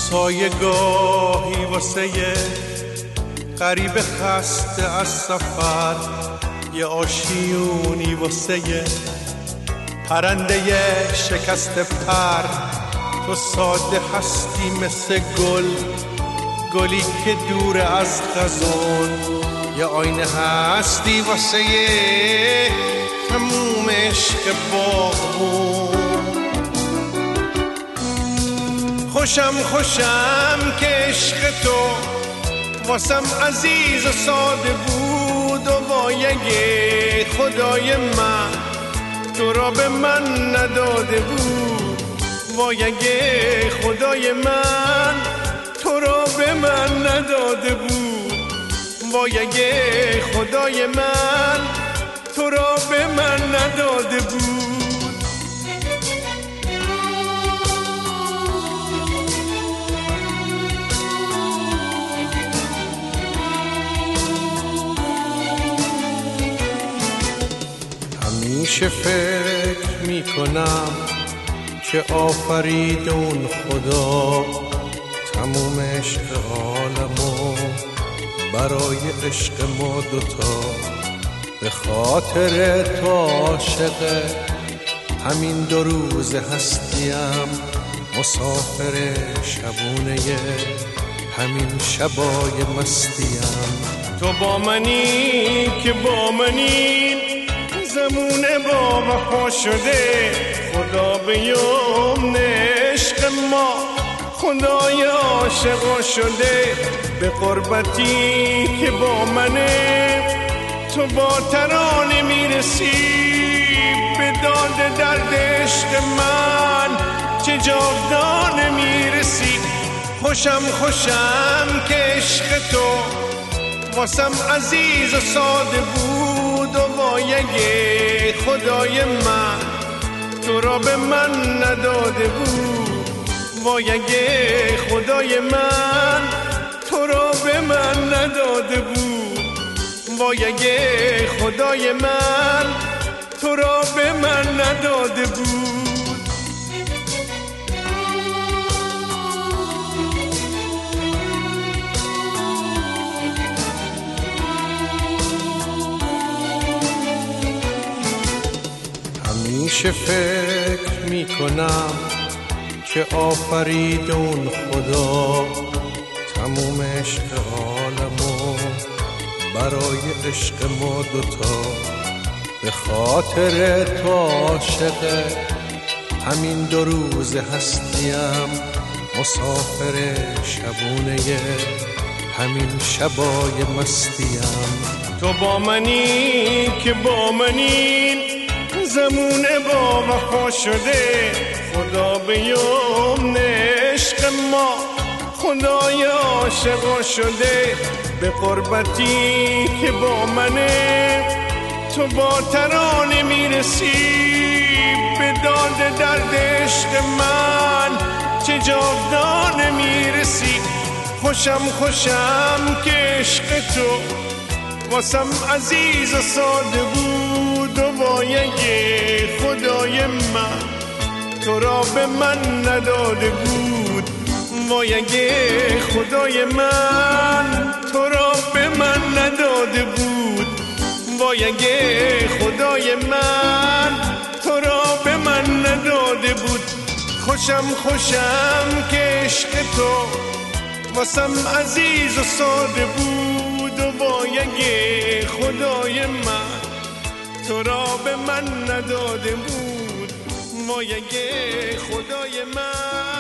سایه گاهی واسه یه غریب خسته از سفر، یه آشیونی واسه یه پرنده شکسته پر. تو ساده هستی مثل گلی که دور از خزون، یه آینه هستی واسه یه تموم عشق باغبون. خوشم که عشق تو واسم عزیز و ساده بود، و وایگه خدای من تو را به من نداده بود. وایگه خدای من تو را به من نداده بود. وایگه خدای من تو را به من نداده بود. همیشه فکر میکنم که آفرید اون خدا تموم عشق عالمو برای عشق ما دوتا. به خاطر تو عاشق همین 2 روز هستیم، مسافر شبونه همین شبای مستیم. تو با منی که با منی زمونه با وفا شده، خدا به یمن عشق ما خدای عاشقا شده. به قربتی که با منه تو با ترانه میرسی، به داد درد عشق من چه جاودانه میرسی. خوشم که عشق تو واسم عزیز و ساده بود، و وایگه خدای من تو را به من نداده بود. وایگه خدای من تو را به من نداده بود. وایگه خدای من تو را به من نداده بود. همیشه فکر میکنم که آفرید اون خدا تموم عشق عالمو برای عشق ما دوتا. به خاطر تو عاشق همین 2 روز هستیم، مسافر شبونه همین شبای مستیم. تو با منی که با منی زمونه با وفا شده، خدا به یمن عشق ما خدای عاشقا شده. به قربتی که با منه تو با ترانه میرسی، به داد درد عشق من چه جاودانه میرسی. خوشم که عشق تو واسم عزیز و ساده بود، و وایگه خدای من تو را به من نداده بود. وایگه خدای من تو را به من نداده بود. وایگه خدای من تو را به من نداده بود. خوشم که عشق تو واسم عزیز و ساده بود، و وایگه خدای من تو را به من نداده بود. وایگه خدای من